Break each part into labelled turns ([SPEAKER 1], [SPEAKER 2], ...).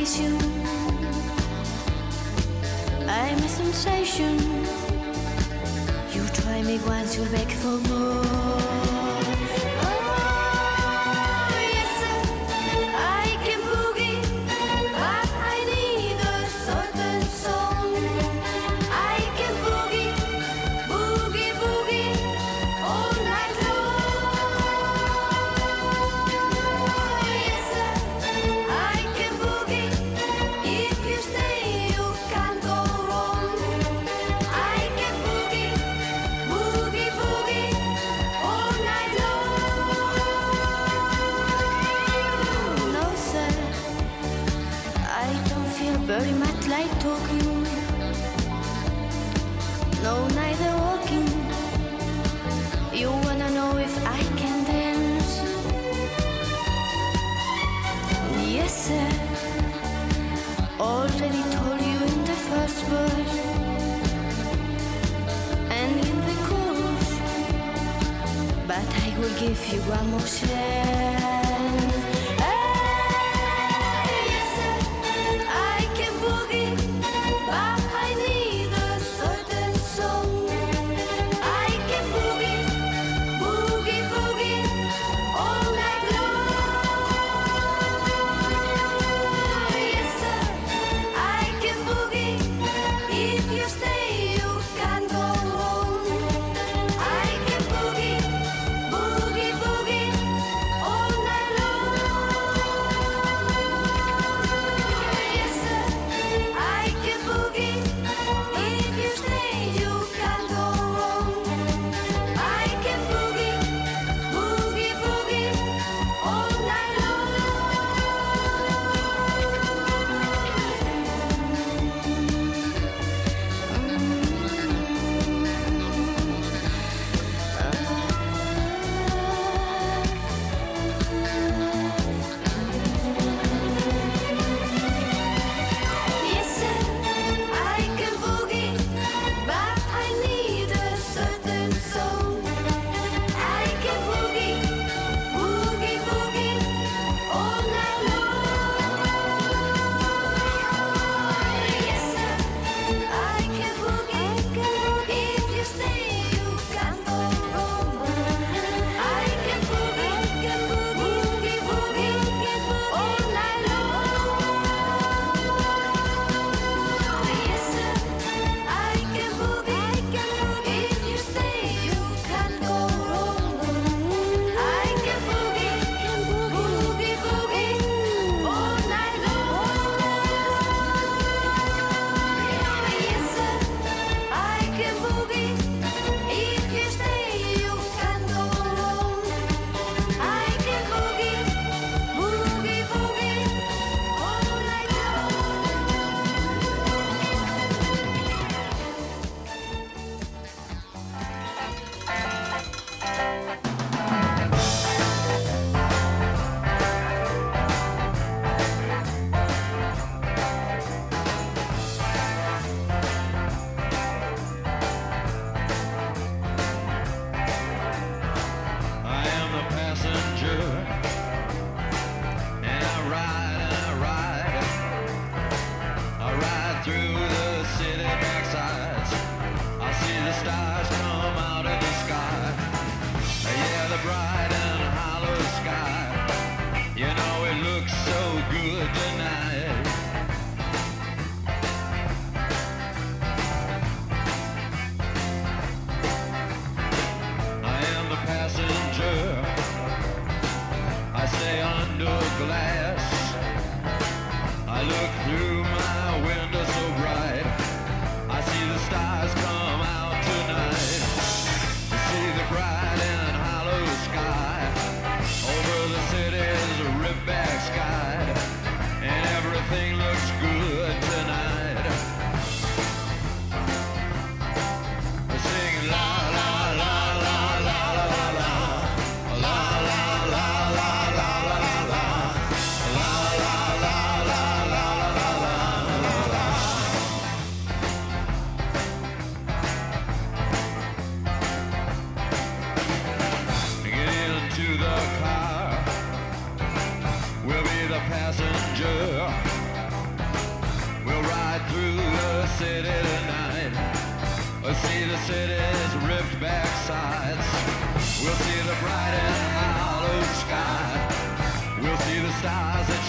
[SPEAKER 1] vision. I'm a sensation. You try me once, you'll beg for more. Very much like talking, no, neither walking. You wanna know if I can dance? Yes, sir. Already told you in the first verse and in the chorus, but I will give you one more chance.
[SPEAKER 2] Boogie, boogie, all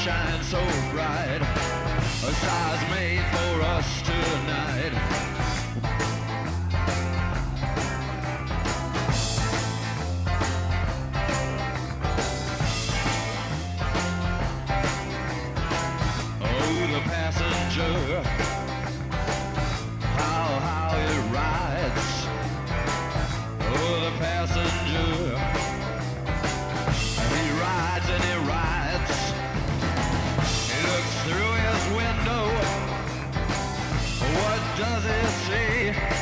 [SPEAKER 2] shine so bright. A star's made for us tonight. Oh, the passenger, how it rides. Oh, the passenger, he rides and he rides. He looks through his window. What does he see?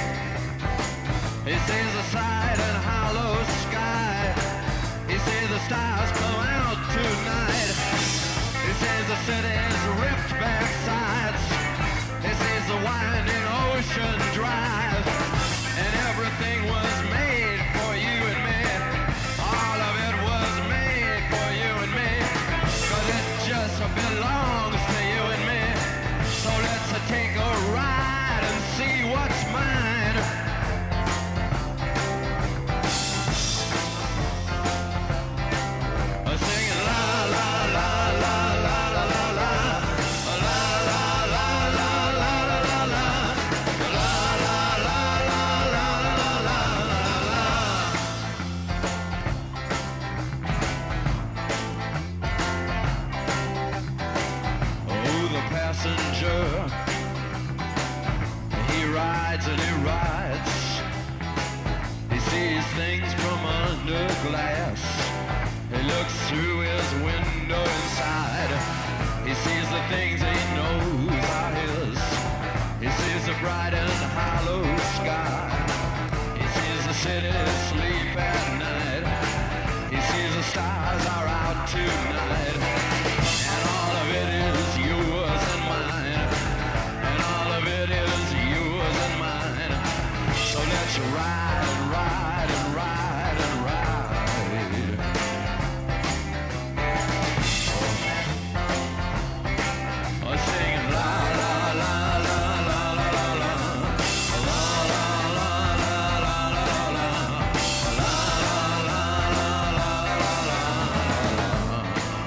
[SPEAKER 2] He sees the side and hollow sky. He sees the stars come out tonight. He sees the city's ripped back sides. He sees the winding ocean drive. And everything was made for you and me. All of it was made for you and me. 'Cause it just belongs to you and me. So let's take a ride and see what's mine. Singing la la la la la la la la. La la la la la la la la. La la la la la la la la. Oh, the passenger, he rides and he rides. He sees things from under glass. He looks through his window inside. He sees the things he knows are his. He sees the bright and hollow sky. He sees the city sleep at night. He sees the stars are out tonight. And all of it is yours and mine. And all of it is yours and mine. So let's ride and ride and ride and ride. Oh, singing la la la la la la la la. La la la la la la la. La la la la la la la.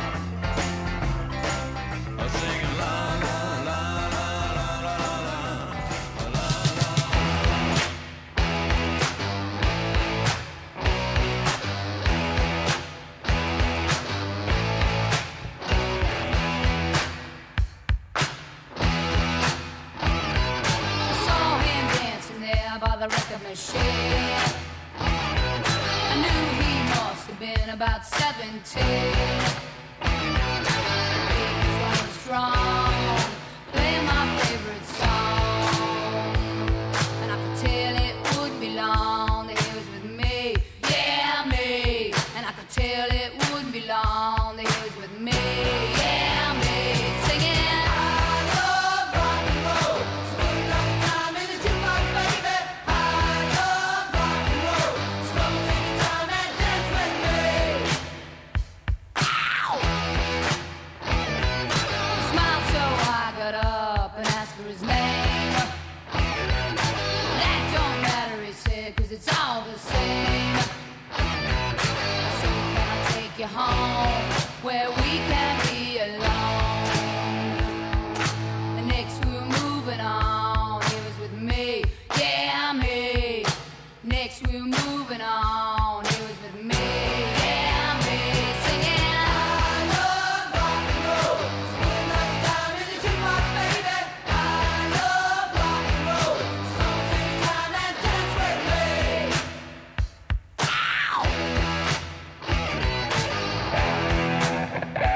[SPEAKER 2] Oh, singing la la la la la la la.
[SPEAKER 1] I saw him dancing there by the record machine. I knew he must have been about 17. He was going strong, playing my favorite song. And I could tell it wouldn't be long that he was with me, yeah, me. And I could tell it wouldn't be long that he was with me, yeah, me. Singing, I love rock and roll, smooth like time in the jukebox, baby. I love rock and roll, slow take your time and dance with me. Ow! He smiled so I got up and asked for his name. That don't matter, he said, 'cause it's all the same. I said, can I take you home where we can be alone? And next we were moving on, he was with me, yeah, me. Next we were moving on, he was with me, yeah, me. Singing, I love rock and roll, smooth like time in the jukebox, baby. I love rock and roll, slow take your time and dance with me. Ow!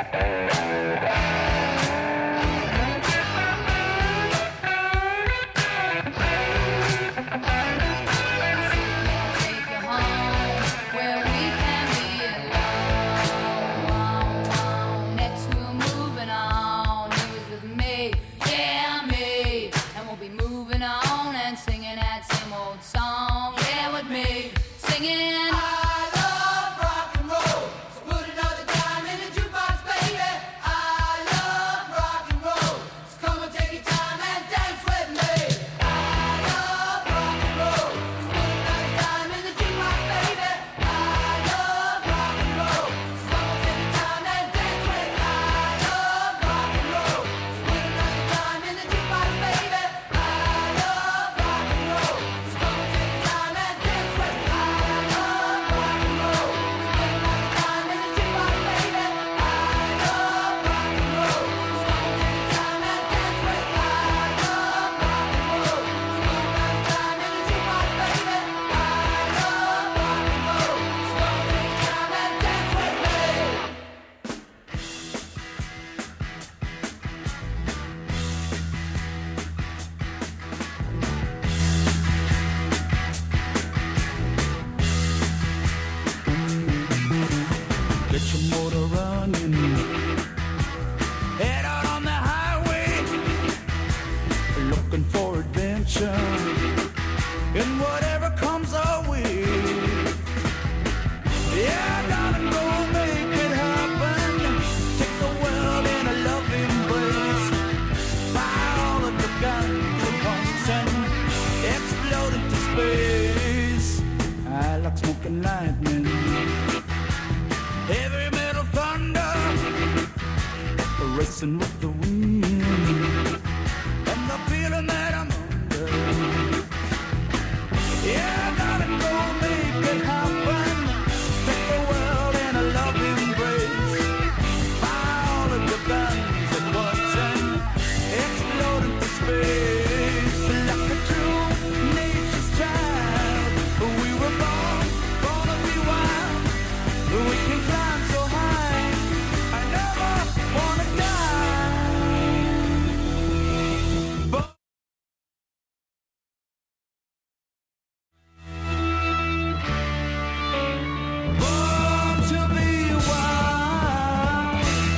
[SPEAKER 3] striking lightning, heavy metal thunder, racing with the wind, and the feeling that I'm under. Yeah, I gotta go make it happen. Take the world in a loving embrace. Fire all of your guns at once and explode into space. Like a true nature's child, we were born to be wild. We can climb so high, I never wanna die. But born to be wild.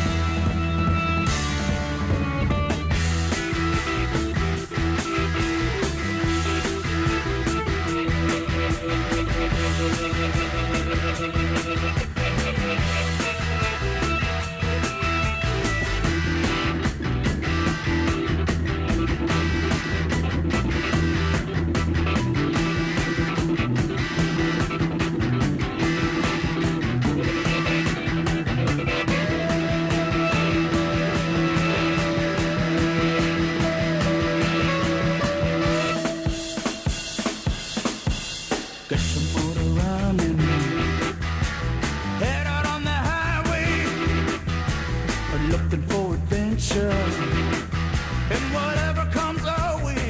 [SPEAKER 3] Get your motor running, head out on the highway, looking for adventure, and whatever comes our way.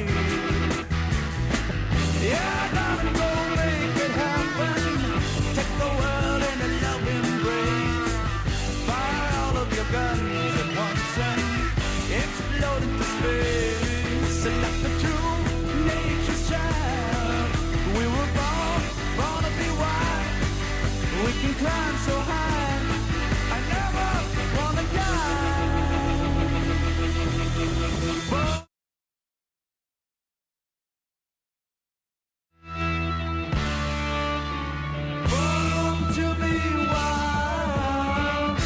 [SPEAKER 3] Yeah, gotta go make it happen. Take the world in a loving embrace. Fire all of your guns at once and explode into space. And like the true nature's child, we were born to be wild. We can climb so high, I never wanna die. Born to be wild.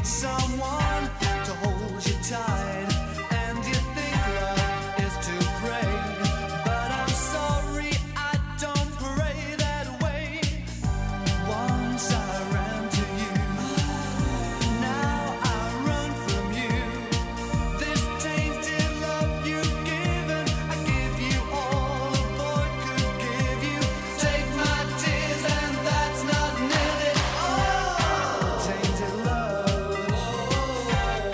[SPEAKER 3] someone to hold you tight, and you think love is to pray, but I'm sorry I don't pray that way. Once I ran to you, now I run from you. This tainted love you've given, I give you all a boy could give you. Take my tears and that's not nearly all. Tainted love,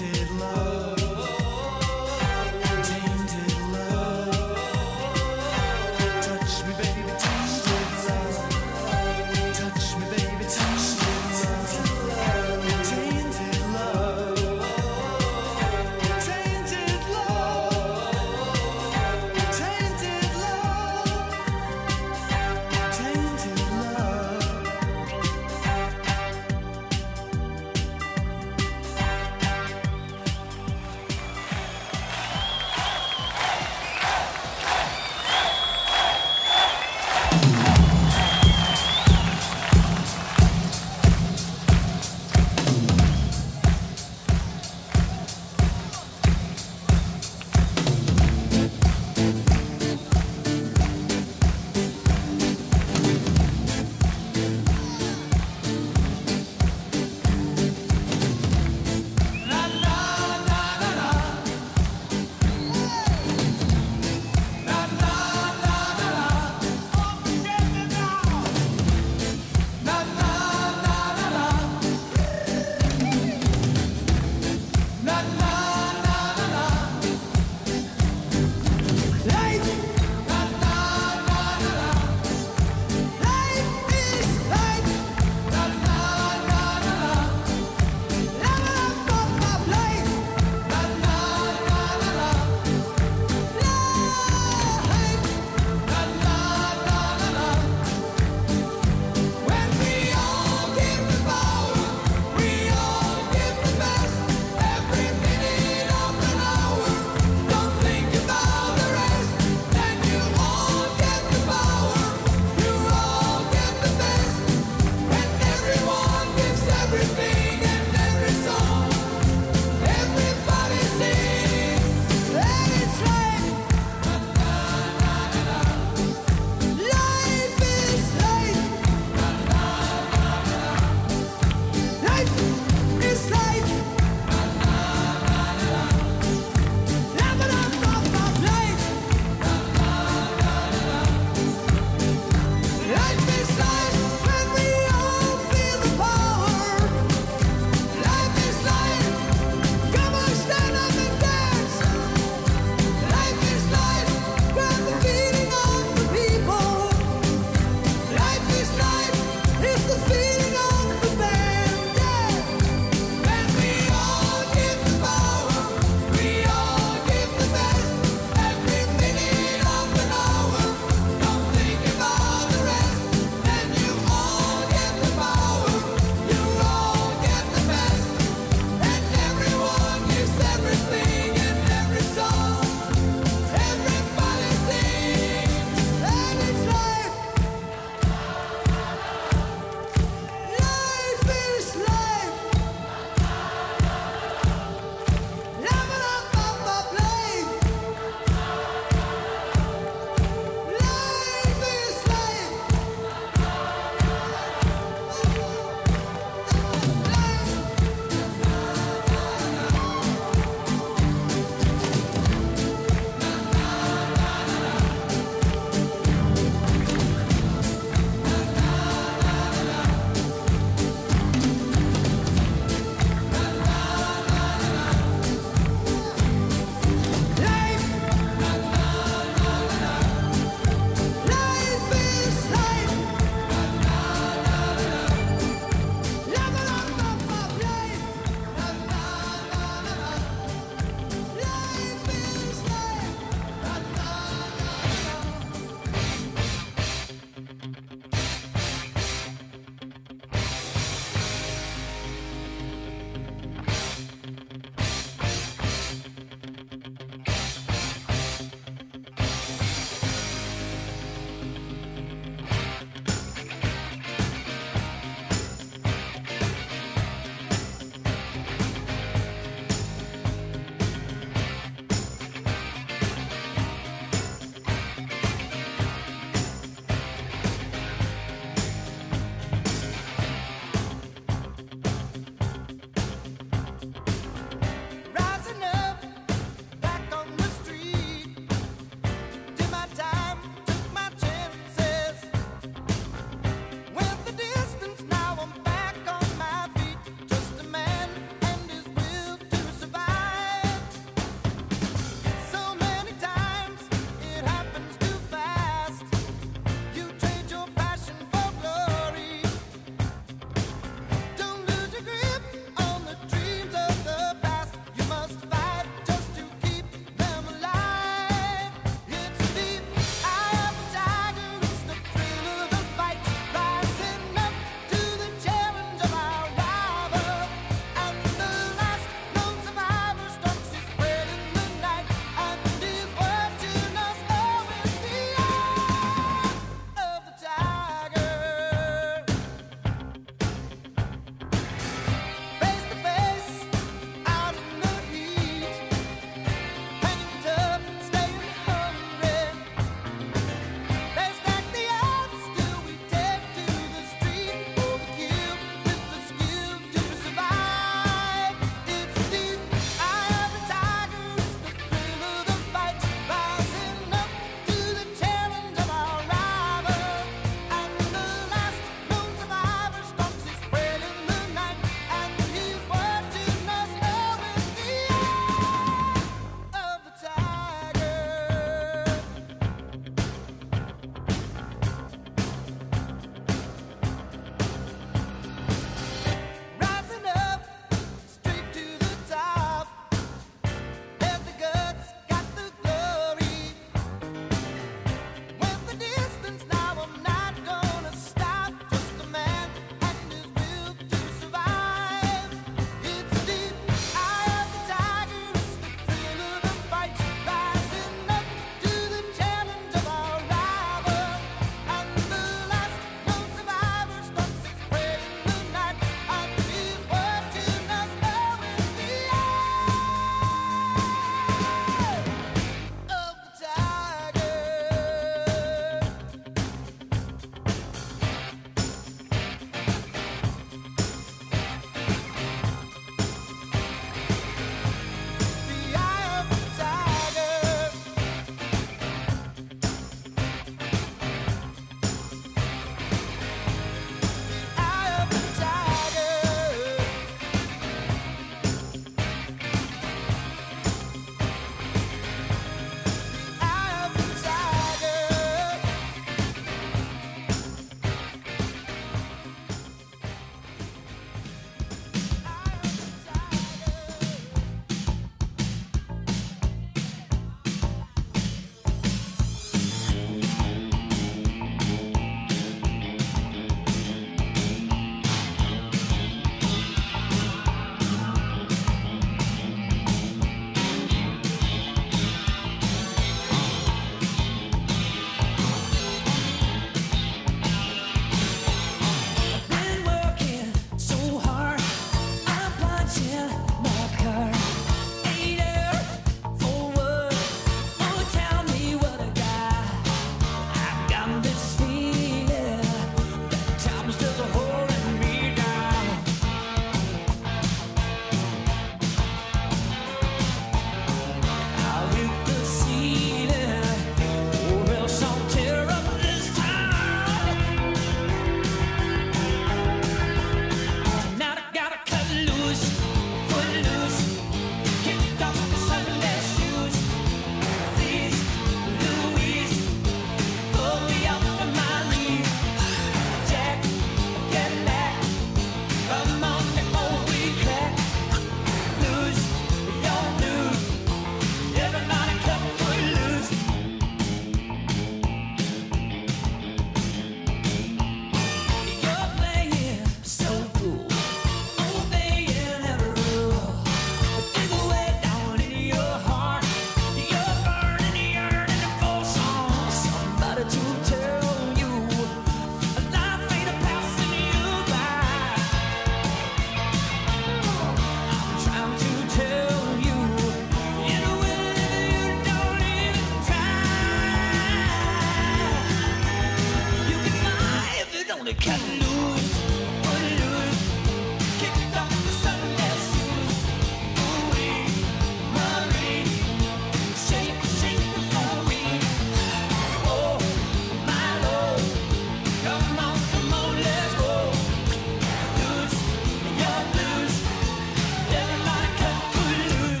[SPEAKER 3] to cut loose, foot loose, kicked off the Sunday shoes. Ooh-wee, Marie, shake, shake the Marie. Oh, my Lord, come on, let's go. Loose, you're loose, everybody cut foot loose.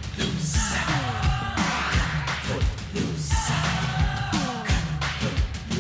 [SPEAKER 3] Foot loose.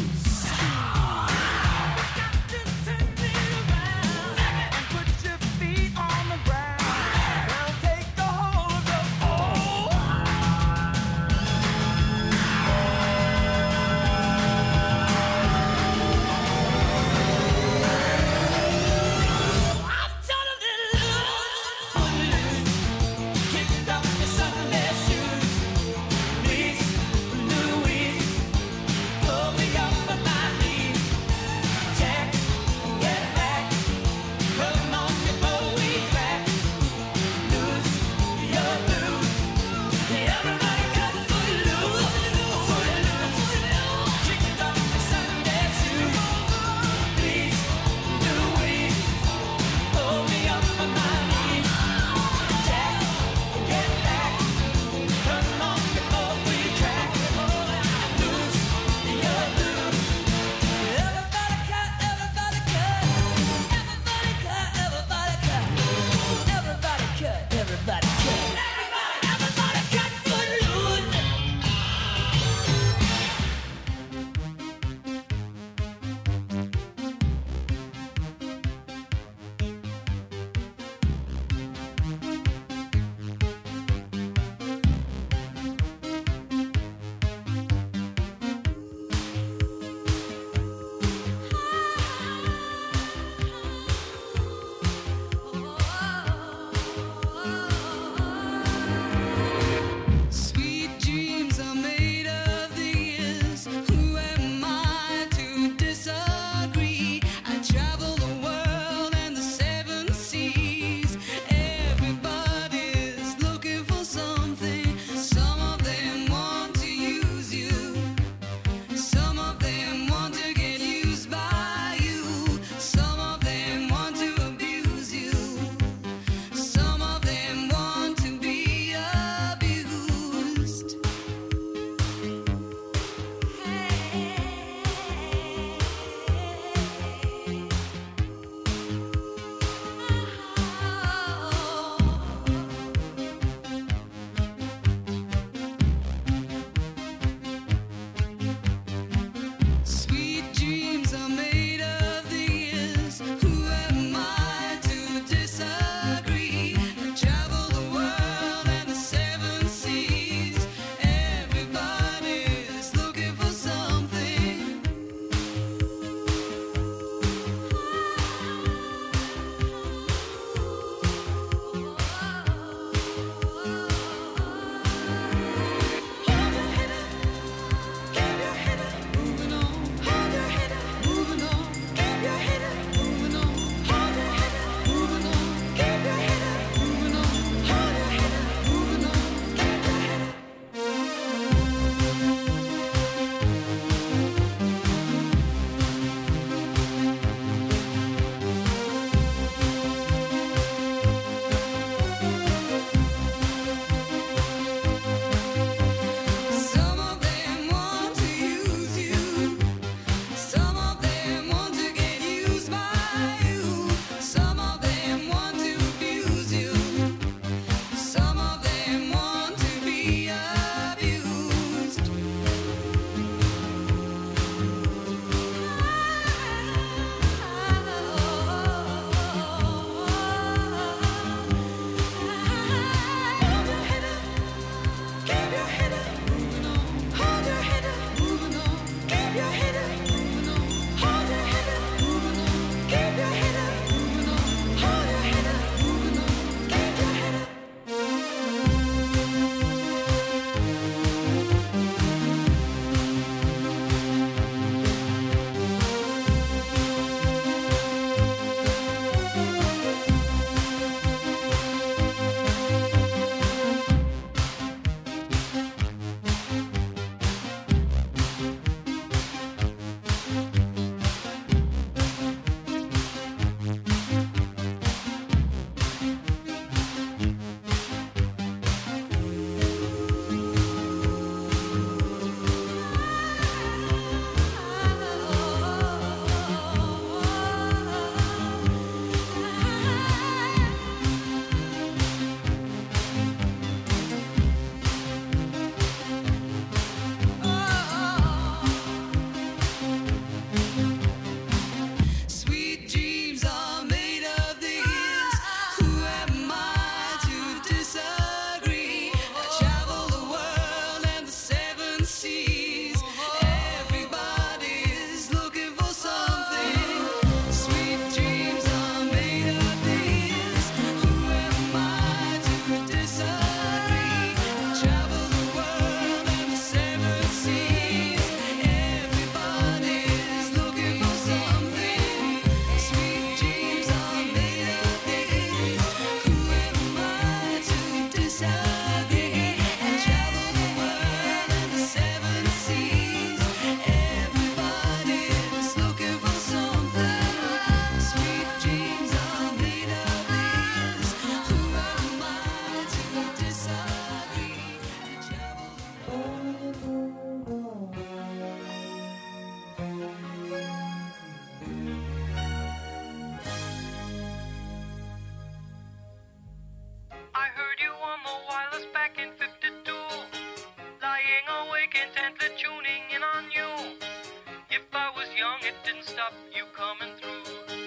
[SPEAKER 4] I heard you on the wireless back in 52, lying awake intently tuning in on you. If I was young, it didn't stop you coming through.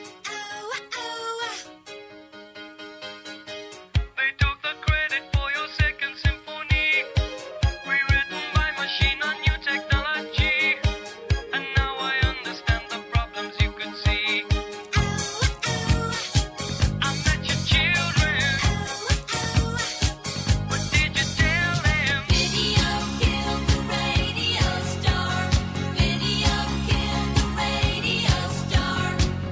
[SPEAKER 4] They took the credit for your second symphony, rewritten by machine on new technology. And now I understand the problems you could see. I met your children. What did you tell them?
[SPEAKER 1] Video killed the radio star. Video killed the radio star.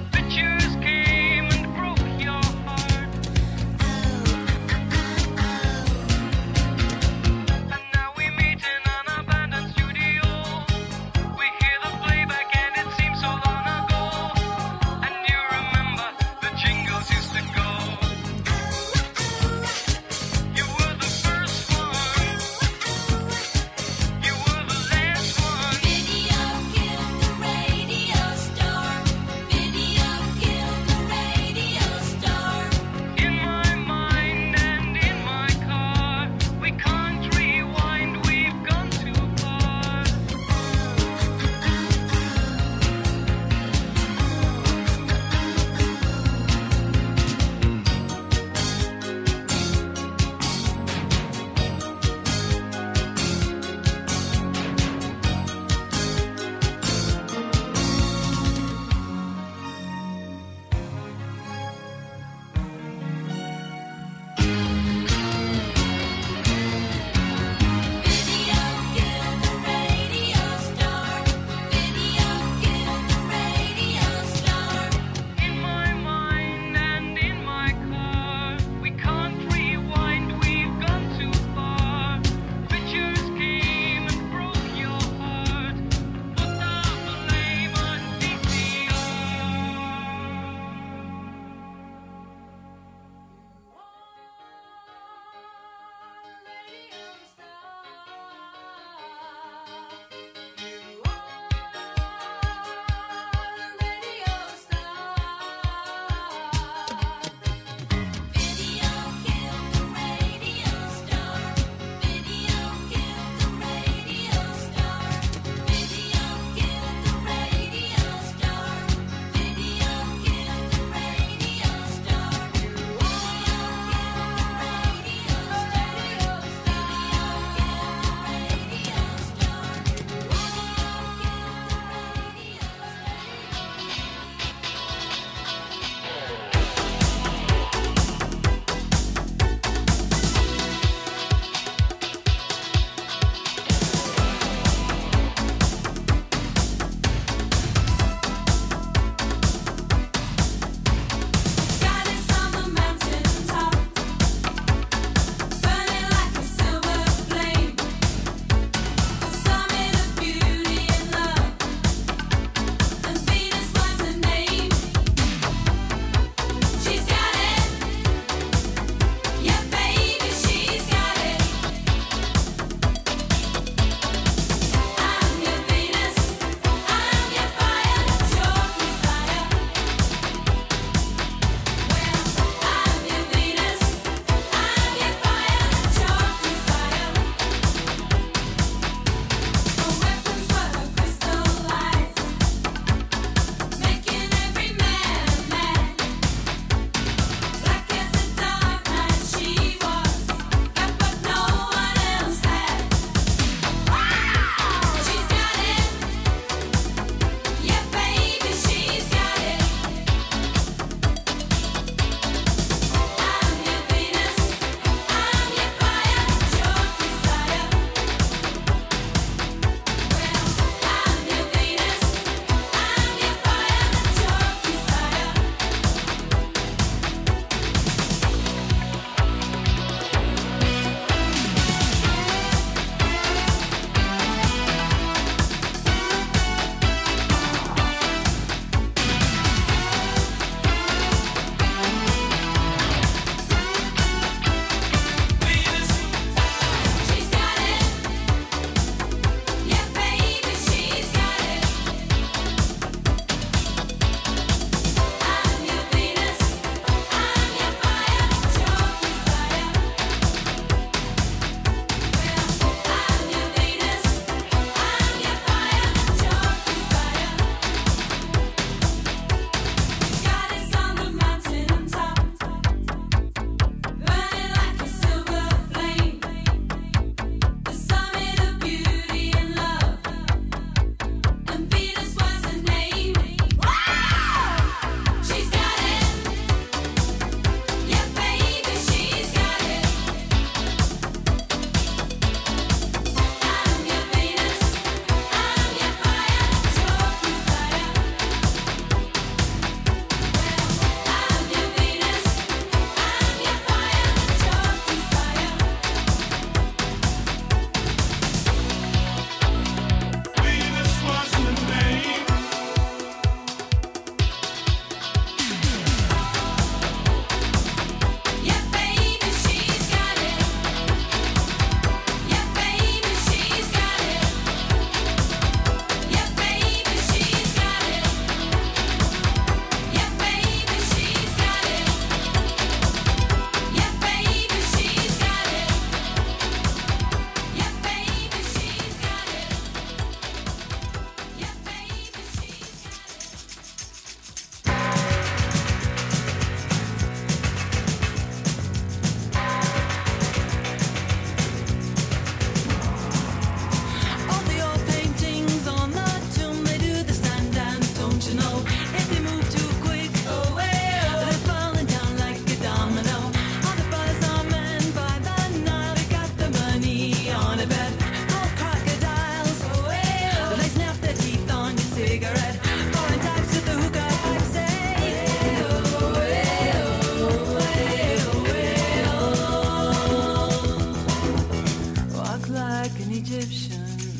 [SPEAKER 3] like an Egyptian.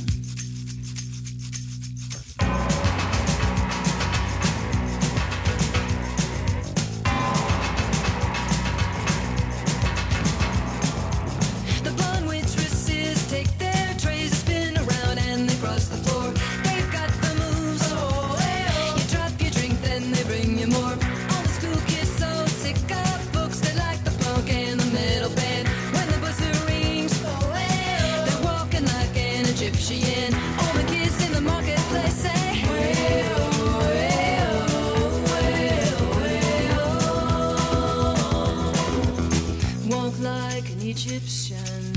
[SPEAKER 5] The blonde waitresses take their trays, spin around and they cross the floor. They've got the moves. You drop your drink, then they bring you more. All the school kids so sick of books, they like the punk and the metal band. When the buzzer rings, they're walking like an Egyptian. All the kids in the marketplace say, walk like an Egyptian.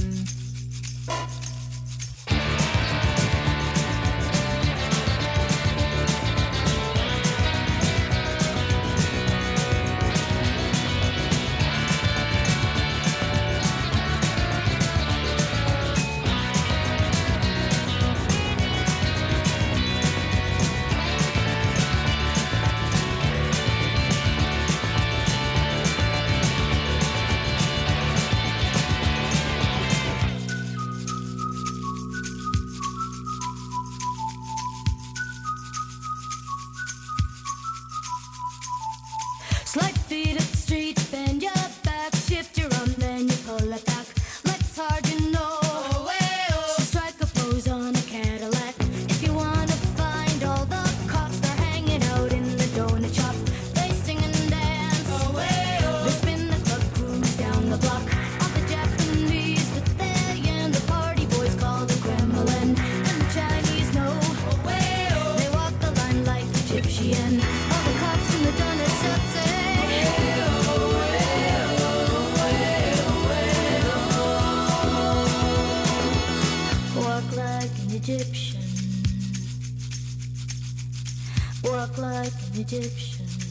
[SPEAKER 5] Slide feet up the street, bend your back, shift your arm, then you pull it back. Legs hard, you know. So strike a pose on a Cadillac. If you wanna find all the cops, they're hanging out in the donut shop. They sing and dance. They spin the club, cruise down the block. All the Japanese that they and the party boys call the Kremlin. And the Chinese know. They walk the line like Egyptian. All the cops in the donut shop say, walk like an Egyptian. Walk like an Egyptian.